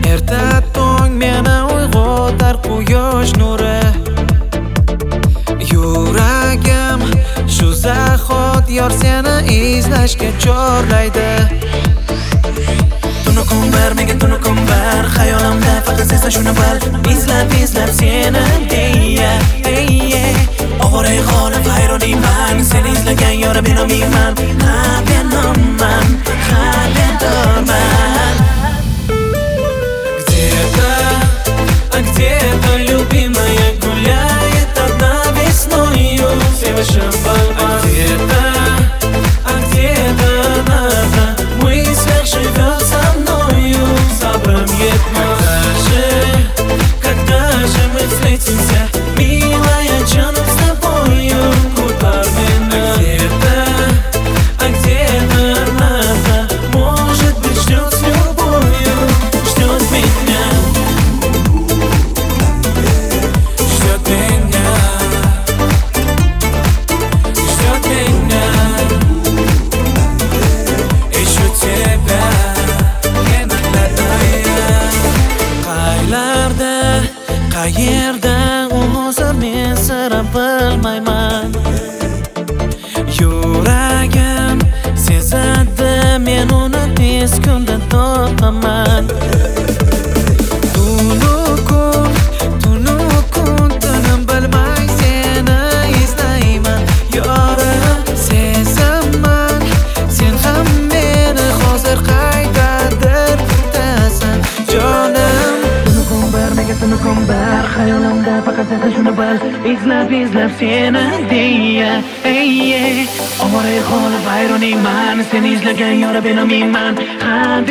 Erta tong meni uyg'otar quyosh nuri. Yuragim shu zahot yor seni izlashga chorlaydi. Tunu kumbar, menga tunu kumbar, xayolimda faqat sezsa shuni bil. Izlab seni deya ovoray g'olib hayroniyman. Seni izlagan yorim benomiyman. Ha benomman, ha bedorman. Где-то любимая гуляет одна весною, свежим волнам. Где-то она в мыслях живет со мною, забранет. Когда же мы встретимся, милая, чаном с тобою, куда меня? Где-то она, может быть, ждет с любовью, ждет меня. Qayerda hozir men sira bilmayman. Yuragim sezadi, men uni tez kunda topaman. Tunu kun tinim bilmay seni izlayman. Yorim sezaman, sen ham meni hozir qaydadir kutasan jonim. Tunu kumbar, xayolimda faqat sezsa shuni bil. Izlab seni deya ovoray g'olib hayroniyman. Seni izlagan yorim benomiyman. Ha